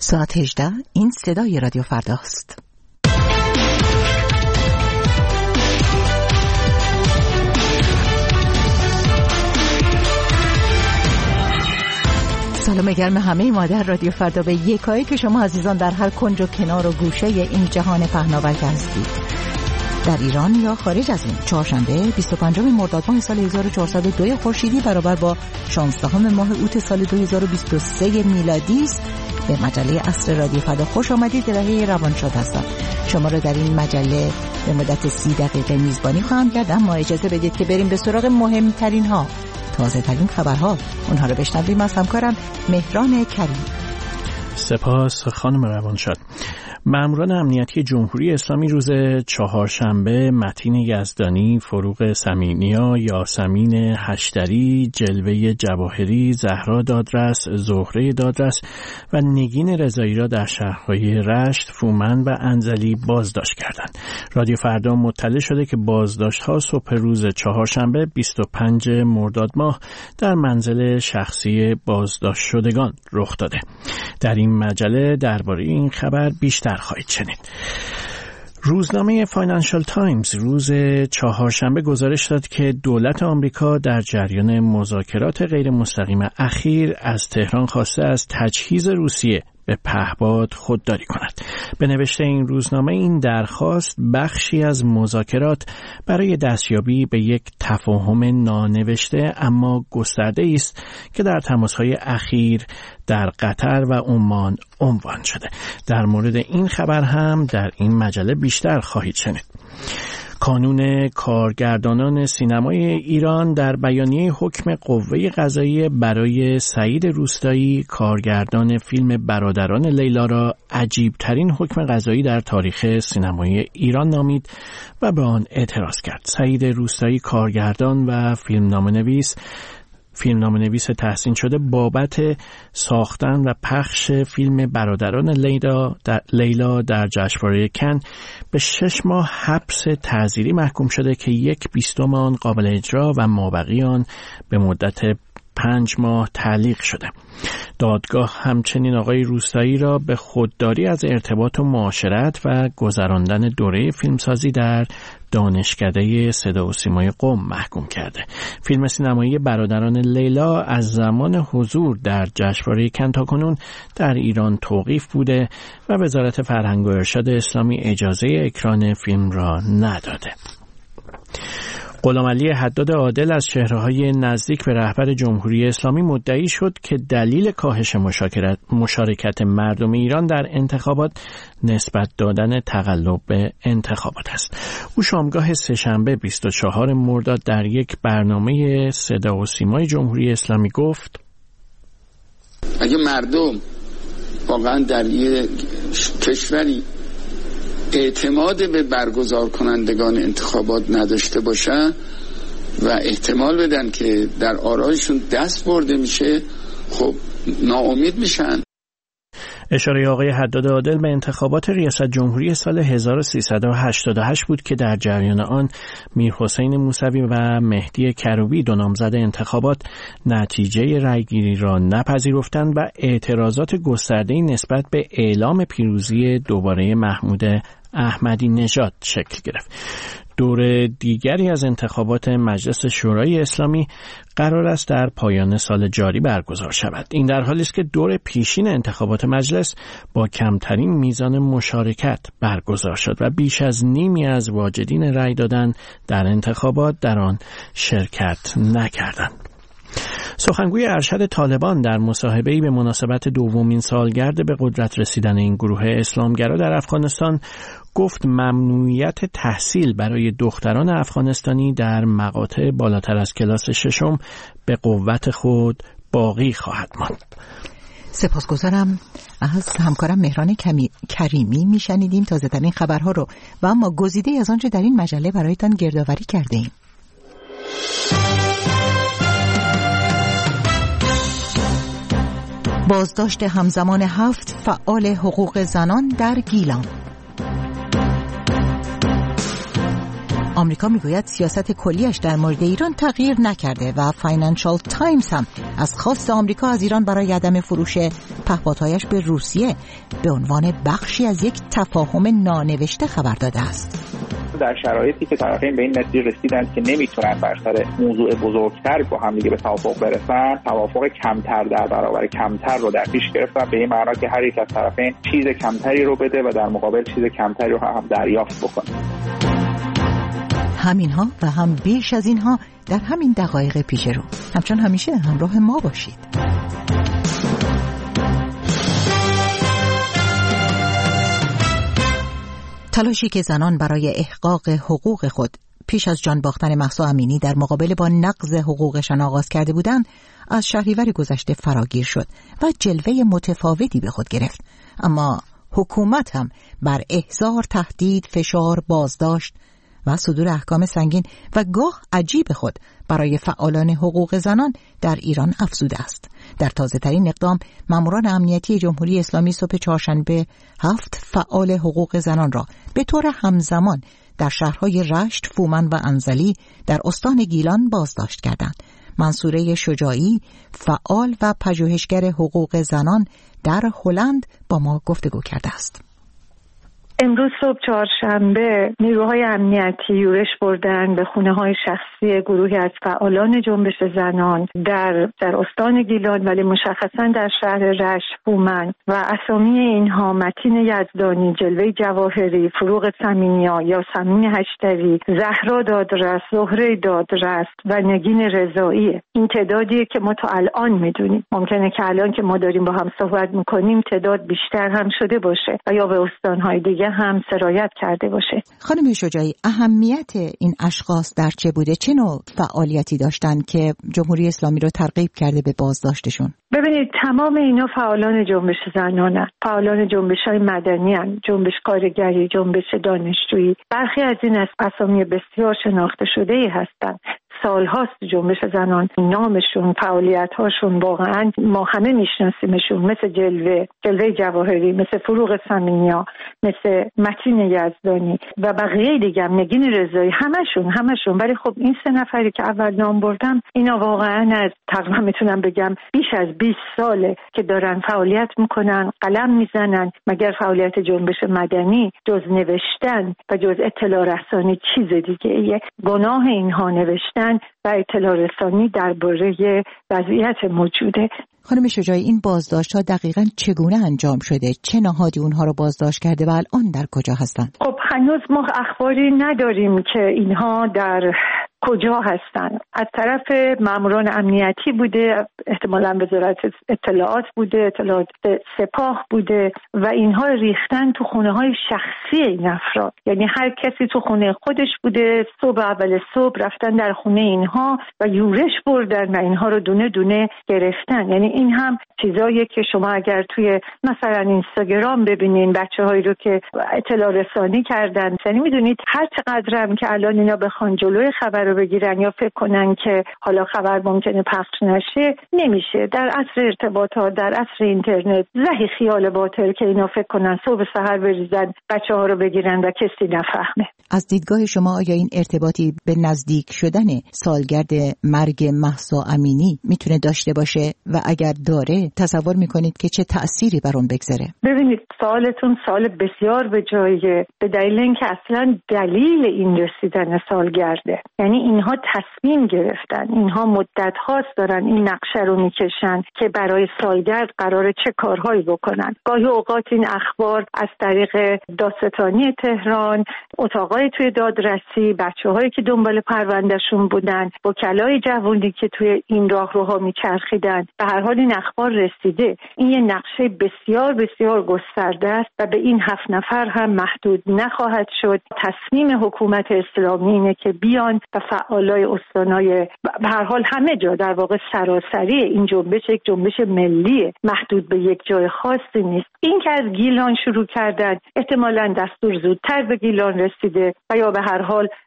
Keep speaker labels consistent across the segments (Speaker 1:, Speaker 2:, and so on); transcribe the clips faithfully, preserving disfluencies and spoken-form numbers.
Speaker 1: ساعت هجده، این صدای رادیو فرداست. سلام گرم همه مادر رادیو فردا به یکایی که شما عزیزان در هر کنج و کنار و گوشه این جهان پهناور هستید، در ایران یا خارج از این. چهارشنبه بیست و پنجم مرداد ماه سال هزار و چهارصد و دو خورشیدی برابر با شانزدهم ماه اوت سال دو هزار و بیست و سه میلادی است. به مجله عصر رادیو فردا خوش آمدید. الهه روانشاد هستم. شما را در این مجله به مدت سی دقیقه میزبانی خواهم کرد، اما اجازه بدید که بریم به سراغ مهمترین ها، تازه ترین خبرها. اونها رو بشنویم از همکارم مهران کریم.
Speaker 2: سپاس خانم روانشاد. ماموران امنیتی جمهوری اسلامی روز چهارشنبه متین یزدانی، فروغ سمینیا، یاسمین هشتری، جلوه جواهری، زهرا دادرس، زهره دادرس و نگین رضایی را در شهرهای رشت، فومن و انزلی بازداشت کردند. رادیو فردا مطلع شده که بازداشت‌ها صبح روز چهارشنبه بیست و پنجم مرداد ماه در منزل شخصی بازداشت شدگان رخ داده. در این مجله درباره این خبر بیشتر خواهید شنید. روزنامه فاینانشال تایمز روز چهارشنبه گزارش داد که دولت آمریکا در جریان مذاکرات غیر مستقیم اخیر از تهران خواسته از تجهیز روسیه به پهپاد خودداری کند. به نوشته این روزنامه، این درخواست بخشی از مذاکرات برای دستیابی به یک تفاهم نانوشته اما گسترده است که در تماس‌های اخیر در قطر و عمان عنوان شده. در مورد این خبر هم در این مجله بیشتر خواهید شنید. کانون کارگردانان سینمای ایران در بیانیه حکم قوه قضاییه برای سعید روستایی، کارگردان فیلم برادران لیلا، را عجیب‌ترین حکم قضایی در تاریخ سینمای ایران نامید و به آن اعتراض کرد. سعید روستایی، کارگردان و فیلمنامه‌نویس فیلمنامه‌نویس تحسین شده، بابت ساختن و پخش فیلم برادران لیلا در, لیلا در جشنواره کن به شش ماه حبس تعزیری محکوم شده که یک بیستم آن قابل اجرا و مابقی آن به مدت پنج ماه تعلیق شده. دادگاه همچنین آقای روستایی را به خودداری از ارتباط و معاشرت و گذراندن دوره فیلمسازی در دانشکده صدا و سیمای قم محکوم کرده. فیلم سینمایی برادران لیلا از زمان حضور در جشنواره کن تاکنون در ایران توقیف بوده و وزارت فرهنگ و ارشاد اسلامی اجازه اکران فیلم را نداده. غلامعلی حداد عادل از چهره‌های نزدیک به رهبر جمهوری اسلامی مدعی شد که دلیل کاهش مشارکت مردم ایران در انتخابات نسبت دادن تقلب به انتخابات است. او شامگاه سه‌شنبه بیست و چهارم مرداد در یک برنامه صدا و سیمای جمهوری اسلامی گفت:
Speaker 3: اگه مردم واقعا در یک کشوری اعتماد به برگزار کنندگان انتخابات نداشته باشن و احتمال بدن که در آرایشون دست برده میشه، خب ناامید میشن.
Speaker 2: اشاره آقای حداد عادل به انتخابات ریاست جمهوری سال هزار و سیصد و هشتاد و هشت بود که در جریان آن میرحسین موسوی و مهدی کروبی، دو نامزد انتخابات، نتیجه رأیگیری را نپذیرفتند و اعتراضات گسترده‌ای نسبت به اعلام پیروزی دوباره محمود احمدی نژاد شکل گرفت. دور دیگری از انتخابات مجلس شورای اسلامی قرار است در پایان سال جاری برگزار شود. این در حالی است که دور پیشین انتخابات مجلس با کمترین میزان مشارکت برگزار شد و بیش از نیمی از واجدین رأی دادن در انتخابات در آن شرکت نکردند. سخنگوی ارشد طالبان در مصاحبه‌ای به مناسبت دومین سالگرد به قدرت رسیدن این گروه اسلامگرا در افغانستان گفت ممنوعیت تحصیل برای دختران افغانستانی در مقاطع بالاتر از کلاس ششم به قوت خود باقی خواهد ماند.
Speaker 1: سپاسگزارم. از همکارم مهران کریمی میشنیدیم تازه ترین خبرها رو و اما گزیده از آنچه در این مجله برایتان گردآوری کرده ایم. بازداشت همزمان هفت فعال حقوق زنان در گیلان. آمریکا میگوید سیاست کلیش در مورد ایران تغییر نکرده و فاینانشال تایمز هم از خواست آمریکا از ایران برای عدم فروش پهپادهایش به روسیه به عنوان بخشی از یک تفاهم نانوشته خبر داده است.
Speaker 4: در شرایطی که طرفین به این نتیجه رسیدند که نمیتونن بر سر موضوع بزرگتر با هم دیگه به توافق برسن، توافق کمتر در برابر کمتر رو در پیش گرفتن، به این معنا که هر یک از طرفین چیز کمتری رو بده و در مقابل چیز کمتری رو هم دریافت بکنه.
Speaker 1: همینها و هم بیش از اینها در همین دقایق پیش رو. همچون همیشه همراه ما باشید. تلاشی که زنان برای احقاق حقوق خود پیش از جان باختن مهسا امینی در مقابله با نقض حقوقشان آغاز کرده بودند، از شهریور گذشته فراگیر شد و جلوه متفاوتی به خود گرفت. اما حکومت هم بر احضار، تهدید، فشار، بازداشت و صدور احکام سنگین و گاه عجیب خود برای فعالان حقوق زنان در ایران افزوده است. در تازه ترین اقدام، ماموران امنیتی جمهوری اسلامی صبح چهارشنبه هفت فعال حقوق زنان را به طور همزمان در شهرهای رشت، فومن و انزلی در استان گیلان بازداشت کردند. منصوره شجاعی، فعال و پژوهشگر حقوق زنان در هلند، با ما گفتگو کرده است.
Speaker 5: امروز صبح چهارشنبه نیروهای امنیتی یورش بردن به خونه‌های شخصی گروهی از فعالان جنبش زنان در در استان گیلان، ولی مشخصا در شهر رشت، فومن و اسامی اینها متین یزدانی، جلوه جواهری، فروغ سمینیا، یاسمین هشتری، زهرا دادرس، زهره دادرس و نگین رضایی. این تعدادیه که ما تا الان میدونیم. ممکنه که الان که ما داریم با هم صحبت میکنیم تعداد بیشتر هم شده باشه و یا به استانهای دیگه هم سرایت کرده باشه.
Speaker 1: خانم شجاعی، اهمیت این اشخاص در چه بوده؟ چه نوع فعالیتی داشتن که جمهوری اسلامی رو ترغیب کرده به بازداشتشون؟
Speaker 5: ببینید، تمام اینا فعالان جنبش زنانن، فعالان جنبش‌های مدنی هن، جنبش کارگری، جنبش دانشجویی. برخی از این اسامی بسیار شناخته شده‌ای هستند. سالهاست جنبش زنان، نامشون، فعالیت‌هاشون واقعا ما همه میشناسیمشون، مثل جلوه جلوه جواهری، مثل فروغ سمینیا، مثل متین یزدانی و بقیه دیگه، نگین رضایی، همشون همشون ولی خب این سه نفری که اول نام بردم، اینا واقعا از تقریبا میتونم بگم بیش از بیست ساله که دارن فعالیت میکنن، قلم میزنن. مگر فعالیت جنبش مدنی جز نوشتن و جز اطلاع رسانی چیز دیگه ایه؟ گناه اینها نوشتن و اطلاع رسانی درباره وضعیت موجوده.
Speaker 1: خانم شجاعی، این بازداشت ها دقیقاً چگونه انجام شده؟ چه نهادی اونها رو بازداشت کرده و الان در کجا هستند؟
Speaker 5: خب هنوز ما اخباری نداریم که اینها در کجا هستن. از طرف ماموران امنیتی بوده، احتمالاً وزارت اطلاعات بوده، اطلاعات سپاه بوده و اینها ریختن تو خونه های شخصی این افراد. یعنی هر کسی تو خونه خودش بوده، صبح اول صبح رفتن در خونه اینها و یورش بردن و اینها رو دونه دونه گرفتن. یعنی این هم چیزاییه که شما اگر توی مثلا اینستاگرام ببینین بچه‌هایی رو که اطلاع رسانی کردن، یعنی میدونید هر چقدر هم که الان اینا بخوان جلوی خبر رو بگیرن یا فکر کنن که حالا خبر ممکنه پخش نشه، نمیشه. در عصر ارتباطات، در عصر اینترنت، زهی خیال باطل که اینا فکر کنن صبح سحر بریزن بچه‌ها رو بگیرن و کسی نفهمه.
Speaker 1: از دیدگاه شما آیا این ارتباطی به نزدیک شدن سالگرد مرگ مهسا امینی میتونه داشته باشه و اگر داره تصور میکنید که چه تأثیری بر اون بگذاره؟
Speaker 5: ببینید، سوالتون سوال بسیار به جایه، به دلیل اینکه اصلا دلیل این رسیدن سالگرده. یعنی اینها تصمیم گرفتن، اینها مدت هاست دارن این نقشه رو میکشن که برای سالگرد قراره چه کارهایی بکنن. گاهی اوقات این اخبار از طریق دادستانی تهران، اتاقای توی دادرسی، بچه‌هایی که دنبال پروندهشون بودن، وکلای جوانی که توی این راهروها میچرخیدن، به هر حال این اخبار رسیده. این یه نقشه بسیار بسیار گسترده است و به این هفت نفر هم محدود نخواهد شد. تصمیم حکومت اسلامی اینه که بیان و فعالای استانای به هر حال همه جا، در واقع سراسری این جنبش یک جنبش ملیه، محدود به یک جای خاصی نیست. این که از گیلان شروع کردن، احتمالاً دستور زودتر به گیلان رسیده و یا به هر حال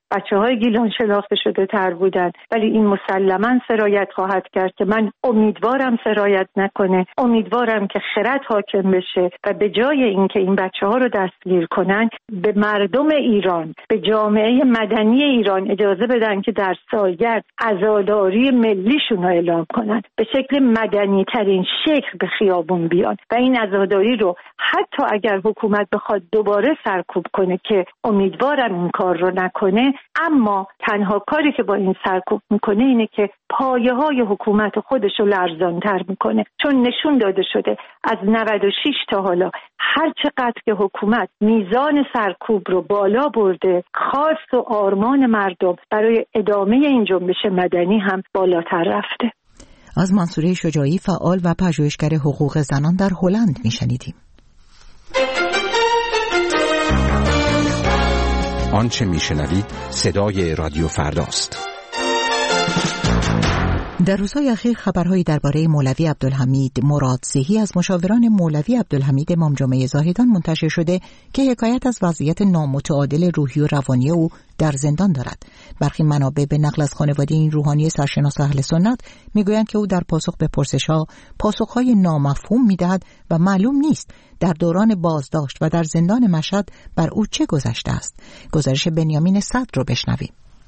Speaker 5: بچه‌های گیلان شناخته شده تر بودن، ولی این مسلماً سرایت خواهد کرد که من امیدوارم سرایت نکنه. امیدوارم که خرد حاکم بشه و به جای اینکه این بچه‌ها رو دستگیر کنن، به مردم ایران، به جامعه مدنی ایران اجازه بدن که در سالگرد عزاداری ملیشون رو اعلام کنن، به شکل مدنی ترین شکل به خیابون بیان و این عزاداری رو حتی اگر حکومت بخواد دوباره سرکوب کنه که امیدوارم این کار رو نکنه، اما تنها کاری که با این سرکوب میکنه اینه که پایه های حکومت خودش رو لرزان‌تر میکنه، چون نشون داده شده از نود و شش تا حالا هر چقدر که حکومت میزان سرکوب رو بالا برده، خواست و آرمان مردم برای ادامه این جنبش مدنی هم بالاتر رفته.
Speaker 1: از منصوره شجاعی، فعال و پژوهشگر حقوق زنان در هلند میشنیدیم.
Speaker 6: آنچه میشنوید صدای رادیو فرداست.
Speaker 1: در روزهای اخیر خبرهایی درباره مولوی عبدالحمید مرادزهی از مشاوران مولوی عبدالحمید امام جمعه زاهدان منتشر شده که حکایت از وضعیت نامتعادل روحی و روانی او در زندان دارد. برخی منابع به نقل از خانواده این روحانی سرشناس اهل سنت میگویند که او در پاسخ به پرسش‌ها پاسخ‌های نامفهوم میدهد و معلوم نیست در دوران بازداشت و در زندان مشهد بر او چه گذشته است. گزارش بنیامین صدر رو بشنویم.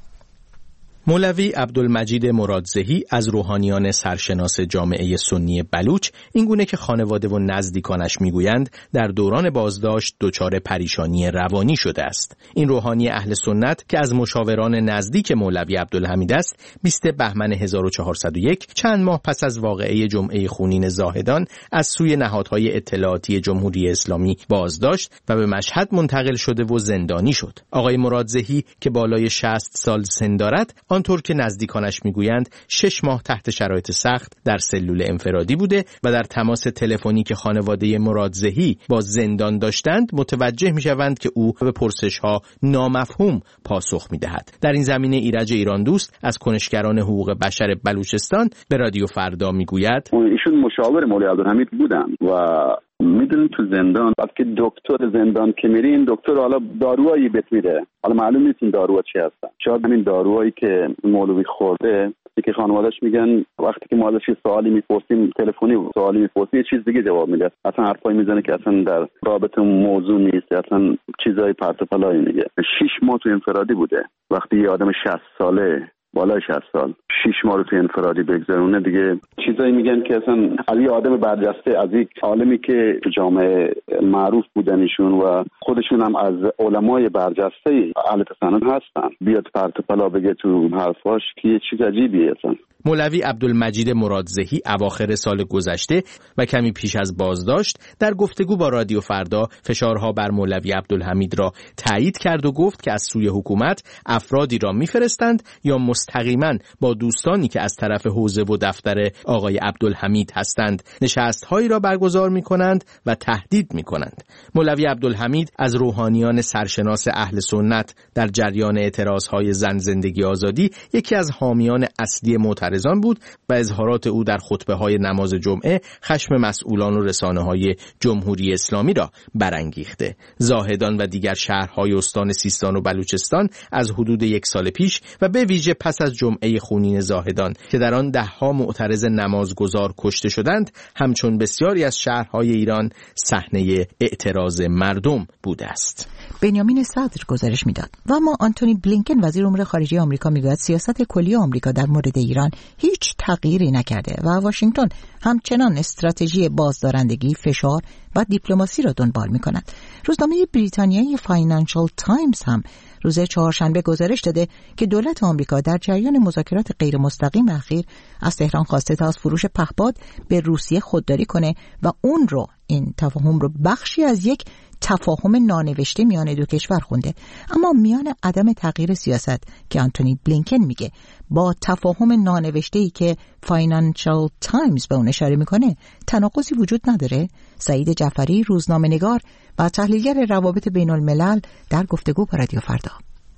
Speaker 2: مولوی عبدالمجید مرادزهی از روحانیان سرشناس جامعه سنی بلوچ اینگونه که خانواده و نزدیکانش میگویند در دوران بازداشت دچار پریشانی روانی شده است. این روحانی اهل سنت که از مشاوران نزدیک مولوی عبدالحمید است، بیست بهمن هزار و چهارصد و یک چند ماه پس از واقعه جمعه خونین زاهدان از سوی نهادهای اطلاعاتی جمهوری اسلامی بازداشت و به مشهد منتقل شده و زندانی شد. آقای مرادزهی که بالای شصت سال سن دارد، آنطور که نزدیکانش میگویند شش ماه تحت شرایط سخت در سلول انفرادی بوده و در تماس تلفنی که خانواده مرادزهی با زندان داشتند متوجه میشوند که او به پرسش‌ها نامفهوم پاسخ میدهد. در این زمینه ایرج ایران دوست از کنشگران حقوق بشر بلوچستان به رادیو فردا میگوید
Speaker 7: ایشون مشاور مولوی عبدالحمید بودن و میدونید تو زندان وقتی دکتر زندان که میرین، دکتر حالا داروهایی بهت میده، حالا معلوم نیست این داروها چی هستن. شاید همین داروهایی که مولوی خورده که خانواده‌اش میگن وقتی که ما ازش سوالی میپرسیم تلفنی سوالی میپرسیم یه چیز دیگه جواب میده، اصلا حرفایی میزنه که اصلا در رابطه موضوع نیست، اصلا چیزای پرت و پلایی میگه. شش ماه تو انفرادی بوده. وقتی یه آدم شصت ساله بالای شصت سال شش ماه رو تو انفرادی بگذرونه، دیگه چیزایی میگن که اصلا از یه آدم برجسته، از یک عالمی که تو جامعه معروف بودن ایشون و خودشون هم از علمای برجسته اهل تسنن هستن، بیاد پرت و پلا بگه تو حرفاش که یه چیز عجیبیه. اصلا
Speaker 2: مولوی عبدالمجید مرادزهی اواخر سال گذشته و کمی پیش از بازداشت در گفتگو با رادیو فردا فشارها بر مولوی عبدالحمید را تایید کرد و گفت که از سوی حکومت افرادی را میفرستند یا مستقیما با دوستانی که از طرف حوزه و دفتر آقای عبدالحمید هستند نشست‌هایی را برگزار می‌کنند و تهدید می‌کنند. مولوی عبدالحمید از روحانیان سرشناس اهل سنت در جریان اعتراض‌های زن زندگی آزادی یکی از حامیان اصلی معترضان بود و اظهارات او در خطبه‌های نماز جمعه خشم مسئولان و رسانه‌های جمهوری اسلامی را برانگیخته. زاهدان و دیگر شهرهای استان سیستان و بلوچستان از حدود یک سال پیش و به ویژه پس از جمعه خونین زاهدان که در آن ده‌ها معترض نمازگزار کشته شدند، همچون بسیاری از شهرهای ایران صحنه اعتراض مردم بوده است.
Speaker 1: بنیامین صدر گزارش میداد. و اما آنتونی بلینکن وزیر امور خارجه آمریکا میگوید سیاست کلی آمریکا در مورد ایران هیچ تغییری نکرده و واشنگتن همچنان استراتژی بازدارندگی، فشار و دیپلماسی را دنبال میکند. روزنامه بریتانیایی فاینانشال تایمز هم روز چهارشنبه گزارش داده که دولت آمریکا در جریان مذاکرات غیر مستقیم اخیر از تهران خواسته تا از فروش پهپاد به روسیه خودداری کنه و اون رو این تفاهم رو بخشی از یک تفاهم نانوشته میان دو کشور خونده. اما میان عدم تغییر سیاست که آنتونی بلینکن میگه با تفاهم نانوشته‌ای که فاینانشال تایمز به اون اشاره میکنه تناقضی وجود نداره. سعید جعفری روزنامه‌نگار و تحلیلگر روابط بین الملل در گفتگو با رادیو فردا.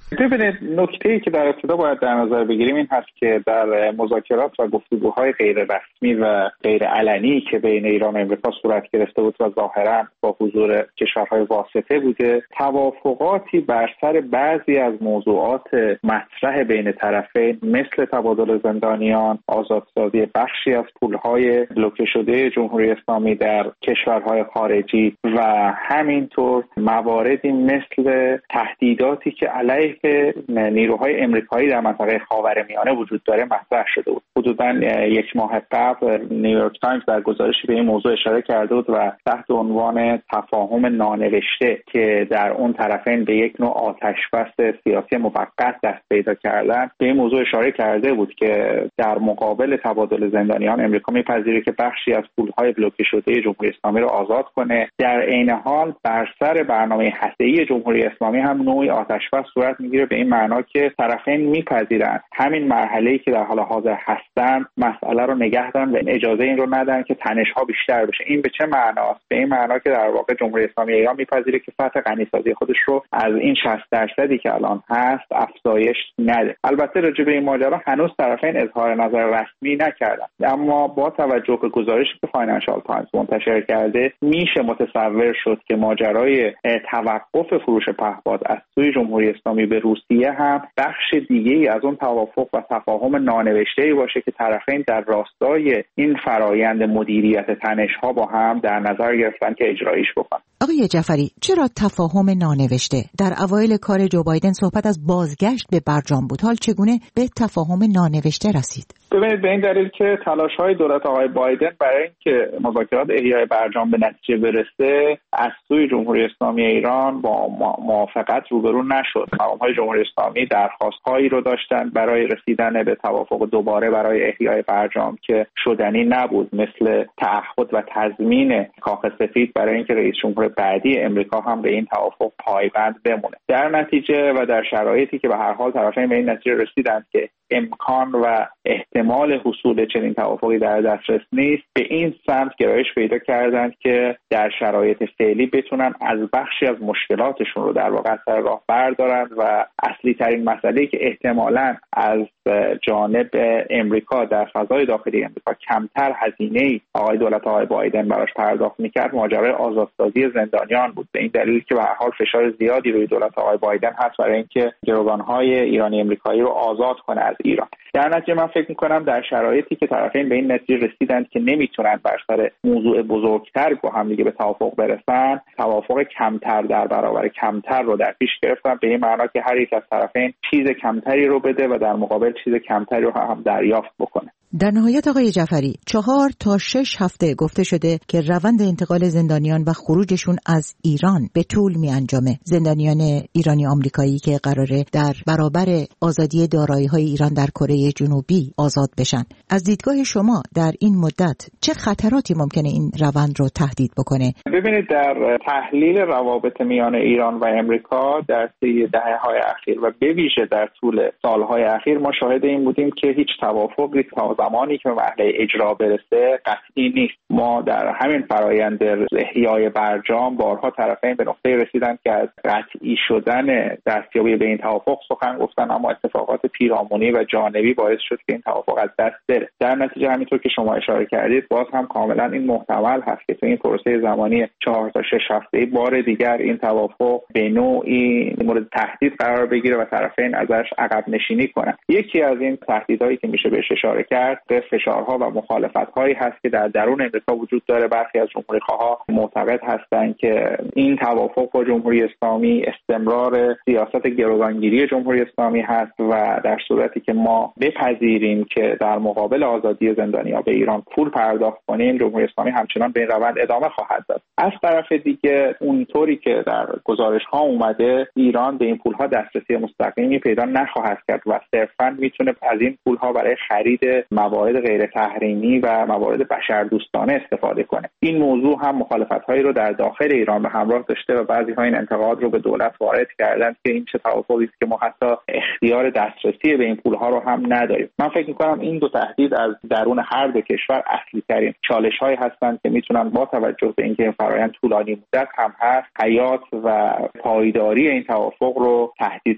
Speaker 4: ببینید، نکته‌ای که در ابتدا باید در نظر بگیریم این هست که در مذاکرات و گفتگوهای غیر رسمی و غیر علنی که بین ایران و امریکا صورت گرفته بود و ظاهراً با حضور کشورهای واسطه بوده، توافقاتی بر سر بعضی از موضوعات مطرح بین طرفین مثل تبادل زندانیان، آزادسازی بخشی از پولهای بلوکه شده جمهوری اسلامی در کشورهای خارجی و همینطور مواردی مثل تهدیداتی که علیه نیروهای امریکایی در منطقه خاورمیانه وجود داره مطرح شده بود. حدوداً یک ماه قبل نیویورک تایمز در گزارشی به این موضوع اشاره کرده بود و تحت عنوان تفاهم نانوشته که در اون طرفین به یک نوع آتشبس سیاسی موقت دست پیدا کردن، به این موضوع اشاره کرده بود که در مقابل تبادل زندانیان امریکا میپذیره که بخشی از پولهای بلوکه شده جمهوری اسلامی رو آزاد کنه. در عین حال بر سر برنامه هسته‌ای جمهوری اسلامی هم نوعی آتشبس صورت میگیره، به این معنا که طرفین میپذیرن همین مرحله‌ای که در حال حاضر هستن مسئله رو نگه دارن و اجازه این رو ندن که تنش‌ها بیشتر بشه. این به چه معناست؟ به این معنا که در واقع جمهوری اسلامی ایران میپذیره که سطح غنیسازی خودش رو از این شصت درصدی که الان هست افزایش نده. البته راجع به این ماجرا هنوز طرفین اظهار نظر رسمی نکردن، اما با توجه به گزارشی که فاینانشال تایمز منتشر کرده میشه متصور شد که ماجرای توقف فروش پهپاد از سوی جمهوری اسلامی به روسیه هم بخش دیگه‌ای از اون توافق و تفاهم نانوشته‌ای باشه که طرفین در راستای این فرایند مدیریت تنش‌ها با هم در نظر گرفتن که اجرایش بکنن.
Speaker 1: آقای جعفری، چرا تفاهم نانوشته؟ در اوایل کار جو بایدن صحبت از بازگشت به برجام بود، حال چگونه به تفاهم نانوشته رسید؟
Speaker 4: ببینید، به این دلیل که تلاش‌های دولت آقای بایدن برای اینکه مذاکرات احیای برجام به نتیجه برسه از سوی جمهوری اسلامی ایران با موافقت روبرو نشد. مقام‌های جمهوری اسلامی درخواست‌هایی رو داشتن برای رسیدن به توافق دوباره برای احیای برجام که شدنی نبود، مثل تعهد و تضمین کاخ سفید برای اینکه رئیس جمهور بعدی امریکا هم به این توافق پایبند بمونه. در نتیجه و در شرایطی که به هر حال طرفین به این نتیجه رسیدند که امکان و احتمال حصول چنین توافقی در دسترس نیست، به این سمت گرایش پیدا کردند که در شرایط فعلی بتونن از بخشی از مشکلاتشون رو در واقع سر راه بردارند و اصلی ترین مسئله‌ای که احتمالاً از جانب امریکا در فضای داخلی امریکا کمتر هزینه‌ای آقای دولت آقای بایدن براش پرداخت می‌کرد، ماجرای آزادسازی زندانیان بود. به این دلیل که به هر حال فشار زیادی روی دولت آقای بایدن هست برای اینکه گروگان‌های ایرانی امریکایی رو آزاد کنه از ایران. در نتیجه من فکر می‌کنم در شرایطی که طرفین به این نتیجه رسیدند که نمیتونن بر سر موضوع بزرگتر با هم دیگه به توافق برسن، توافق کمتر در برابر کمتر رو در پیش گرفتن، به این معنا که هر یک از طرفین چیز کمتری رو بده و در مقابل چیز کمتری رو هم دریافت بکنه.
Speaker 1: در نهایت آقای جعفری، چهار تا شش هفته گفته شده که روند انتقال زندانیان و خروجشون از ایران به طول می انجامه. زندانیان ایرانی آمریکایی که قراره در برابر آزادی دارایی‌های ایران در کره جنوبی آزاد بشن. از دیدگاه شما در این مدت چه خطراتی ممکنه این روند رو تهدید بکنه؟
Speaker 4: ببینید، در تحلیل روابط میان ایران و امریکا در طی دهه‌های اخیر و به ویژه در طول سال‌های اخیر ما شاهد این بودیم که هیچ توافقی تا زمانی که به مرحله اجرا برسه قطعی نیست. ما در همین فرایند احیای برجام بارها طرفین به نقطه رسیدن که از قطعی شدن دستیابی به این توافق سخن گفتن، اما اتفاقات پیرامونی و جانبی باعث شد که این توافق از دست بره. در نتیجه همینطور که شما اشاره کردید، باز هم کاملا این محتمل هست که تو این پروسه زمانی چهار تا شش هفته‌ای بار دیگر این توافق به نوعی مورد تهدید قرار بگیره و طرفین ازش عقب نشینی کنن. یکی از این تهدیدهایی که میشه بهش اشاره کرد به فشارها و مخالفت‌هایی هست که در درون امریکا وجود داره. برخی از جمهوری‌خواها معتقد هستند که این توافق با جمهوری اسلامی استمرار سیاست گروگانگیری جمهوری اسلامی هست و در صورتی که ما بپذیریم که در مقابل آزادی زندانیان به ایران پول پرداخت کنیم، جمهوری اسلامی همچنان به این روند ادامه خواهد داد. از طرف دیگه اونطوری که در گزارش‌ها اومده، ایران به این پول‌ها دسترسی مستقیمی پیدا نخواهد کرد و صرفاً میتونه از این پول‌ها برای خرید موارد غیر تحریمی و موارد بشردوستانه استفاده کنه. این موضوع هم مخالفت‌هایی رو در داخل ایران به همراه داشته و بعضی‌ها این انتقاد رو به دولت وارد کردند که این چه توافقی است که ما حتی اختیار دسترسی به این پول‌ها رو هم نداریم. من فکر می‌کنم این دو تهدید از درون هر دو کشور اصلی ترین چالش‌هایی هستند که میتونن با توجه به اینکه این فرآیند طولانی مدت هم هست، حیات و پایداری این توافق رو تهدید کنند.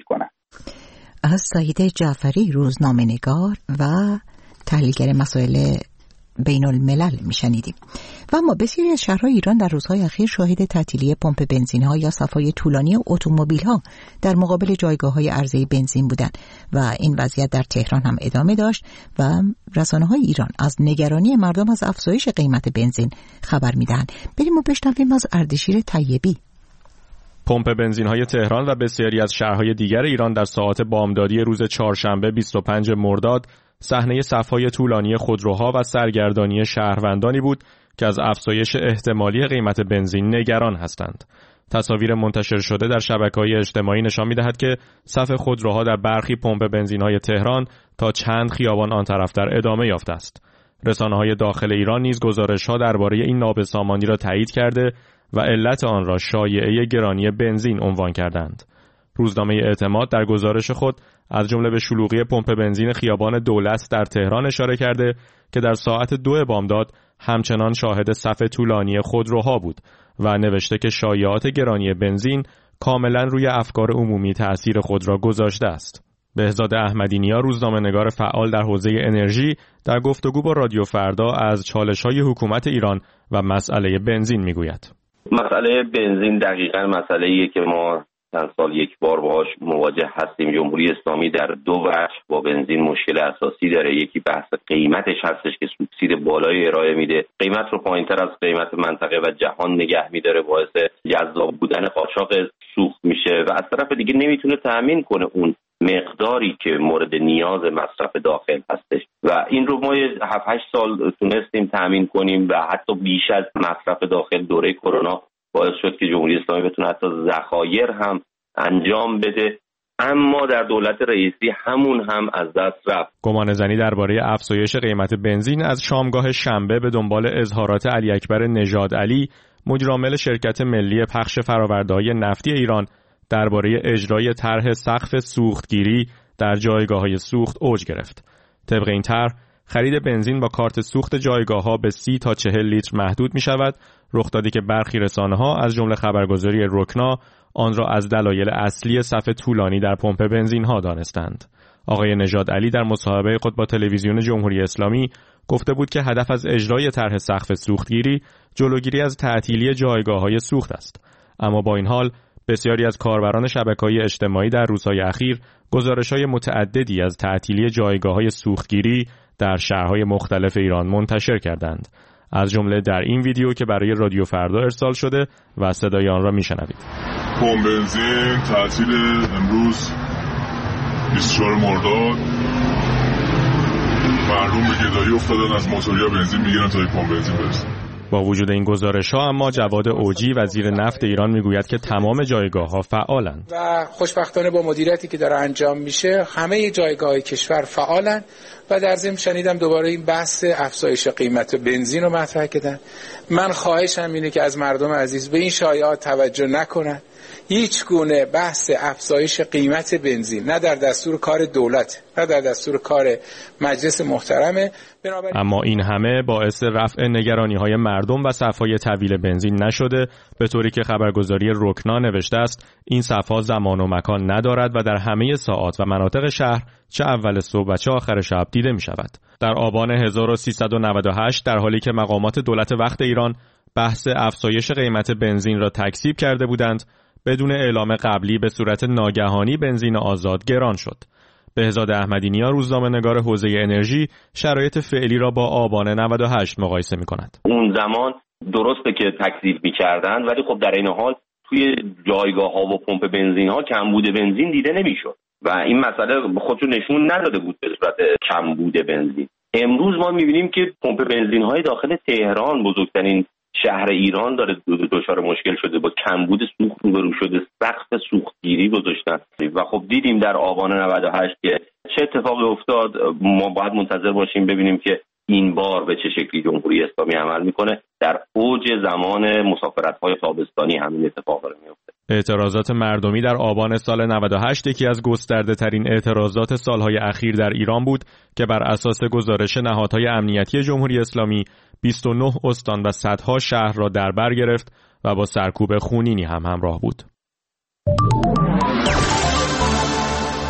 Speaker 1: از سعید جعفری، روزنامه‌نگار و تحلیلگر مسائل بین الملل میشنیدیم. و اما بسیاری از شهرهای ایران در روزهای اخیر شاهد تعطیلی پمپ بنزین‌ها یا صف‌های طولانی اتومبیل‌ها در مقابل جایگاه‌های عرضه بنزین بودند و این وضعیت در تهران هم ادامه داشت و رسانه‌های ایران از نگرانی مردم از افزایش قیمت بنزین خبر می‌دهند. بریم و بشنویم از اردشیر طیبی.
Speaker 8: پمپ بنزین‌های تهران و بسیاری از شهرهای دیگر ایران در ساعات بامدادی روز چهارشنبه بیست و پنجم مرداد صحنه صف‌های طولانی خودروها و سرگردانی شهروندانی بود که از افزایش احتمالی قیمت بنزین نگران هستند. تصاویر منتشر شده در شبکه‌های اجتماعی نشان می‌دهد که صف خودروها در برخی پمپ بنزین‌های تهران تا چند خیابان آن طرفتر ادامه یافته است. رسانه‌های داخل ایران نیز گزارش‌ها درباره این نابسامانی را تایید کرده و علت آن را شایعه گرانی بنزین عنوان کردند. روزنامه اعتماد در گزارش خود از جمله به شلوغی پمپ بنزین خیابان دولت در تهران اشاره کرده که در ساعت دو بامداد همچنان شاهد صف طولانی خودروها بود و نوشته که شایعات گرانی بنزین کاملا روی افکار عمومی تأثیر خود را گذاشته است. بهزاد احمدی‌نیا، روزنامه‌نگار فعال در حوزه انرژی، در گفتگو با رادیو فردا از چالش‌های حکومت ایران و مسئله بنزین میگوید.
Speaker 9: مسئله بنزین دقیقاً مسئله‌ایه که ما چند سال یک بار باهاش مواجه هستیم. جمهوری اسلامی در دو وجه با بنزین مشکل اساسی داره. یکی بحث قیمتش هستش که سوبسید بالایی ارائه میده، قیمت رو پایینتر از قیمت منطقه و جهان نگه میداره، باعث جذاب بودن قاچاق سوخت میشه و از طرف دیگه نمیتونه تأمین کنه اون مقداری که مورد نیاز مصرف داخل هستش و این رو ما هفت هشت سال تونستیم تأمین کنیم و حتی بیش از مصرف داخل دوره کرونا باعث شد که جمهوری اسلامی بتونه حتی ذخایر هم انجام بده، اما در دولت رئیسی همون هم از دست رفت.
Speaker 8: گمان زنی درباره افزایش قیمت بنزین از شامگاه شنبه به دنبال اظهارات علی اکبر نژاد علی، مدیرعامل شرکت ملی پخش فرآورده‌های نفتی ایران، درباره اجرای طرح سقف سوختگیری در جایگاه‌های سوخت اوج گرفت. طبق این طرح خرید بنزین با کارت سوخت جایگاه‌ها به سی تا چهل لیتر محدود می‌شود، رخ دادی که برخی رسانه‌ها از جمله خبرگزاری رکنا آن را از دلایل اصلی صف طولانی در پمپ بنزین‌ها دانستند. آقای نژاد علی در مصاحبه خود با تلویزیون جمهوری اسلامی گفته بود که هدف از اجرای طرح سقف سوختگیری جلوگیری از تعطیلی جایگاه‌های سوخت است. اما با این حال بسیاری از کاربران شبکه‌های اجتماعی در روزهای اخیر گزارش‌های متعددی از تعطیلی جایگاه‌های سوختگیری در شهرهای مختلف ایران منتشر کردند. از جمله در این ویدیو که برای رادیو فردا ارسال شده و صدای آن را میشنوید.
Speaker 10: پمپ بنزین تعطیل امروز بیست و چهارم مرداد. مردم به گدایی افتادن، از موتوریا بنزین میگیرن تا پمپ بنزین برسن.
Speaker 8: با وجود این گزارش‌ها اما جواد اوجی وزیر نفت ایران میگوید که تمام جایگاه‌ها فعالند
Speaker 11: و خوشبختانه با مدیریتی که داره انجام میشه همه جایگاه‌های کشور فعالند و در ضمن شنیدم دوباره این بحث افزایش قیمت بنزین رو مطرح کردن. من خواهشم اینه که از مردم عزیز به این شایعات توجه نکنند. هیچ گونه بحث افزایش قیمت بنزین نه در دستور کار دولت نه در دستور کار مجلس محترمه.
Speaker 8: اما این همه باعث رفع نگرانی‌های مردم و صف‌های طویل بنزین نشده، به طوری که خبرگزاری رکنا نوشته است این صف‌ها زمان و مکان ندارد و در همه ساعات و مناطق شهر چه اول صبح و چه آخر شب دیده می‌شود. در آبان هزار و سیصد و نود و هشت در حالی که مقامات دولت وقت ایران بحث افزایش قیمت بنزین را تکذیب کرده بودند، بدون اعلام قبلی به صورت ناگهانی بنزین آزاد گران شد. بهزاد احمدی‌نیا، روزنامه‌نگار حوزه انرژی، شرایط فعلی را با آبان نود و هشت مقایسه می‌کند.
Speaker 9: اون زمان درسته که تکذیب می‌کردند ولی خب در این حال توی جایگاه‌ها و پمپ بنزین‌ها کمبود بنزین دیده نمی‌شد و این مسئله خودشو نشون نداده بود به صورت کمبود بنزین. امروز ما می‌بینیم که پمپ بنزین‌های داخل تهران، بزرگترین شهر ایران، داره دچار مشکل شده، با کمبود سوخت روبرو شده، سقف سوختگیری گذاشتن و خب دیدیم در آبان نود و هشت که چه اتفاقی افتاد. ما باید منتظر باشیم ببینیم که این بار به چه شکلی جمهوری اسلامی عمل میکنه. در اوج زمان مسافرت‌های تابستانی همین اتفاق داره میفته.
Speaker 8: اعتراضات مردمی در آبان سال نود و هشت یکی از گسترده ترین اعتراضات سالهای اخیر در ایران بود که بر اساس گزارش نهادهای امنیتی جمهوری اسلامی بیست و نه استان و صدها شهر را در بر گرفت و با سرکوب خونینی هم همراه بود.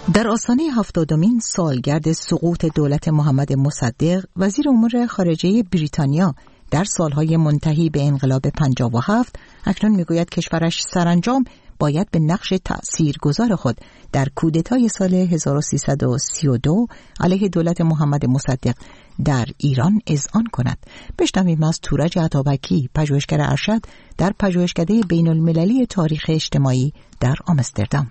Speaker 1: در آستانه هفتادمین سالگرد سقوط دولت محمد مصدق، وزیر امور خارجه بریتانیا در سالهای منتهی به انقلاب پنجاه و هفت اکنون میگوید کشورش سرانجام باید به نقش تأثیرگذار خود در کودتای سال هزار و سیصد و سی و دو علیه دولت محمد مصدق در ایران اذعان کند. بشنویم از تورج عطابکی، پژوهشگر ارشد در پژوهشکده بین المللی تاریخ اجتماعی در آمستردام.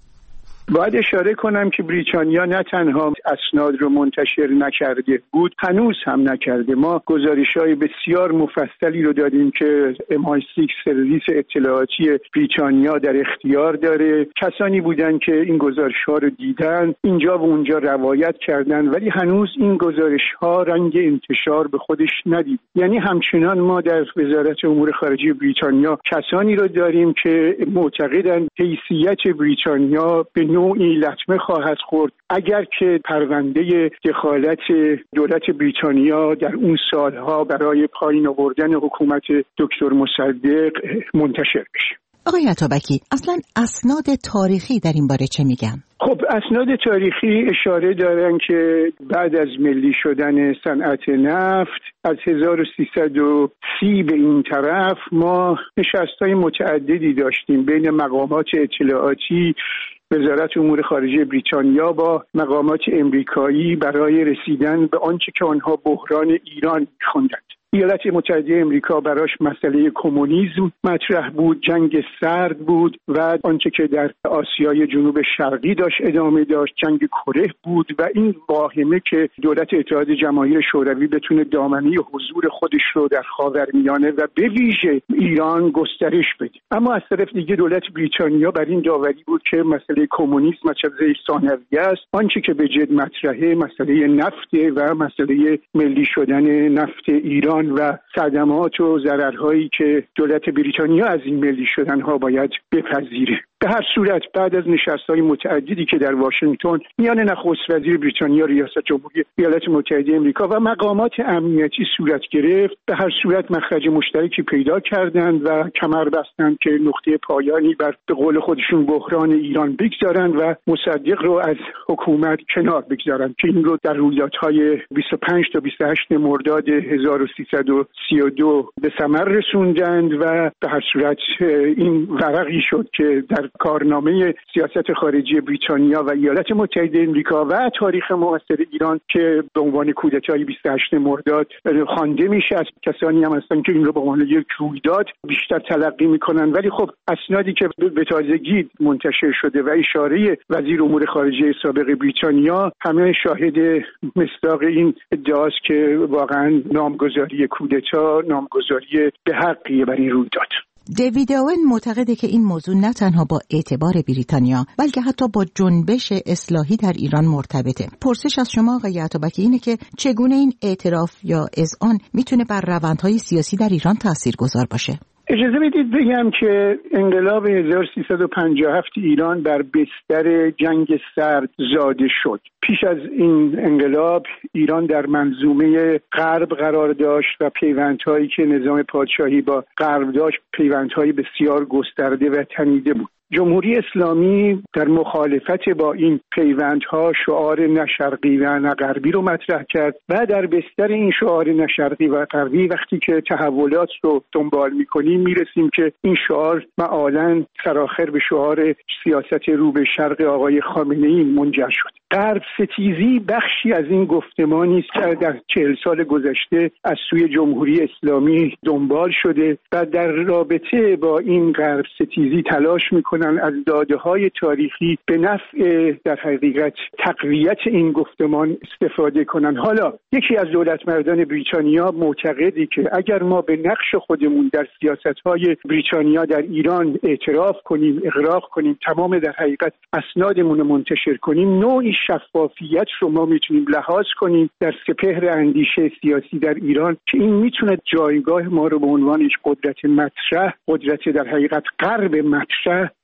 Speaker 12: باید اشاره کنم که بریتانیا نه تنها اسناد رو منتشر نکرده بود، هنوز هم نکرده. ما گزارش‌های بسیار مفصلی رو دادیم که ام آی سیکس سرویس اطلاعاتی بریتانیا در اختیار داره. کسانی بودن که این گزارش‌ها رو دیدن، اینجا و اونجا روایت کردن، ولی هنوز این گزارش‌ها رنگ انتشار به خودش ندید. یعنی همچنان ما در وزارت امور خارجه بریتانیا کسانی رو داریم که معتقدند حیثیت بریتانیا به نوعی لطمه خواهد خورد اگر که پرونده دخالت دولت بریتانیا در اون سالها برای پایین آوردن حکومت دکتر مصدق منتشر بشه.
Speaker 1: آقای عطابکی، اصلا اسناد تاریخی در این باره چه میگن؟
Speaker 12: خب اسناد تاریخی اشاره دارن که بعد از ملی شدن صنعت نفت از هزار و سیصد و سی به این طرف ما نشست‌های متعددی داشتیم بین مقامات اطلاعاتی وزارت امور خارجه بریتانیا با مقامات امریکایی برای رسیدن به آنچه که آنها بحران ایران می‌خواندند. ایالات متحده امریکا براش مسئله کمونیسم مطرح بود، جنگ سرد بود و آنچه که در آسیای جنوب شرقی داشت ادامه داشت، جنگ کره بود و این واهمه که دولت اتحاد جماهیر شوروی بتونه دامنه حضور خودش رو در خاورمیانه و به ویژه ایران گسترش بده. اما از طرف دیگه دولت بریتانیا بر این داوری بود که مسئله کمونیسم مسئله ثانویه است، آنچه که به جد مطرحه مسئله نفت و مسئله ملی شدن نفت ایران و صدمات و ضررهایی که دولت بریتانیا از این ملی شدنها باید بپذیره. به هر صورت بعد از نشست‌های متعددی که در واشنگتن میان نخست وزیر بریتانیا، ریاست جمهوری ایالات متحده آمریکا و مقامات امنیتی صورت گرفت، به هر صورت مخرج مشترکی پیدا کردند و کمر بستند که نقطه پایانی بر به قول خودشون بحران ایران بگذارند و مصدق رو از حکومت کنار بگذارند که این رو در رویدادهای بیست و پنج تا بیست و هشت مرداد هزار و سیصد و سی و دو به ثمر رسوندند و به هر صورت این ورقی شد که در کارنامه سیاست خارجی بریتانیا و ایالات متحده آمریکا و تاریخ معاصر ایران که به عنوان کودتای بیست و هشت مرداد خوانده میشه. از کسانی هم هستن که این رو به عنوان یک رویداد بیشتر تلقی میکنن، ولی خب اسنادی که به تازگی منتشر شده و اشاره وزیر امور خارجه سابق بریتانیا همه شاهد مصداق این ادعاست که واقعا نامگذاری کودتا نامگذاری به حقیه بر این رویداد.
Speaker 1: دیوید اوین معتقده که این موضوع نه تنها با اعتبار بریتانیا بلکه حتی با جنبش اصلاحی در ایران مرتبطه. پرسش از شما آقای عطابکی اینه که چگونه این اعتراف یا اذعان میتونه بر روندهای سیاسی در ایران تاثیرگذار باشه؟
Speaker 12: اجازه بدید بگم که انقلاب هزار و سیصد و پنجاه و هفت ایران بر بستر جنگ سرد زاده شد. پیش از این انقلاب ایران در منظومه غرب قرار داشت و پیوندهایی که نظام پادشاهی با غرب داشت پیوندهای بسیار گسترده و تنیده بود. جمهوری اسلامی در مخالفت با این پیوندها شعار نه شرقی و نه غربی رو مطرح کرد و در بستر این شعار نه شرقی و غربی وقتی که تحولات رو دنبال می‌کنیم میرسیم که این شعار معالاً سرآخر به شعار سیاست رو به شرق آقای خامنه‌ای منجر شد. غرب ستیزی بخشی از این گفتمانی است که در چهل سال گذشته از سوی جمهوری اسلامی دنبال شده و در رابطه با این غرب ستیزی تلاش میکنن از داده‌های تاریخی به نفع در حقیقت تقویت این گفتمان استفاده کنن. حالا یکی از دولتمردان بریتانیا معتقدی که اگر ما به نقش خودمون در سیاست‌های بریتانیا در ایران اعتراف کنیم، اقرار کنیم، تمام در حقیقت اسنادمون رو منتشر کنیم، نوعی شفافیت رو ما میتونیم لحاظ کنیم در سپهر اندیشه سیاسی در ایران که این میتونه جایگاه ما رو به عنوان قدرت مطرح، قدرت در حقیقت غرب مطرح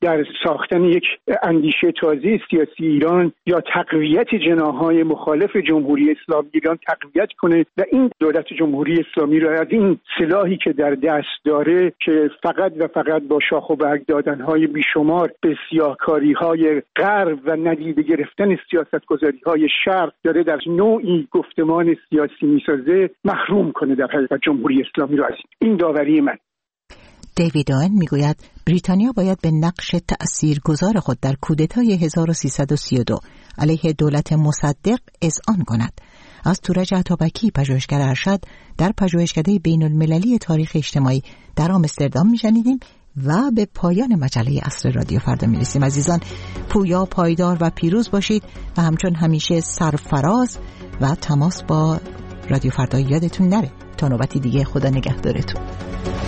Speaker 12: در ساختن یک اندیشه تازه سیاسی ایران یا تقویت جناح‌های مخالف جمهوری اسلامی ایران تقویت کنه و این دولت جمهوری اسلامی را از این سلاحی که در دست داره که فقط و فقط با شاخ و برگ دادن‌های بیشمار به سیاهکاری‌های غرب و ندیده گرفتن سیاست‌گذاری‌های شرق داره در نوعی گفتمان سیاسی می‌سازه محروم کنه در حقیقت جمهوری اسلامی را از این داوری من.
Speaker 1: دیوید آین میگوید بریتانیا باید به نقش تأثیرگذار خود در کودتای هزار و سیصد و سی و دو علیه دولت مصدق اذعان کند. از تورج عطابکی، پژوهشگر ارشد در پژوهشکده بین المللی تاریخ اجتماعی در آمستردام میشنیدیم و به پایان مجله عصر رادیو فردا میرسیم. عزیزان، پویا، پایدار و پیروز باشید و همچون همیشه سرفراز و تماس با رادیو فردا یادتون نره. تا نوبتی دیگه، خدا نگهدارتون.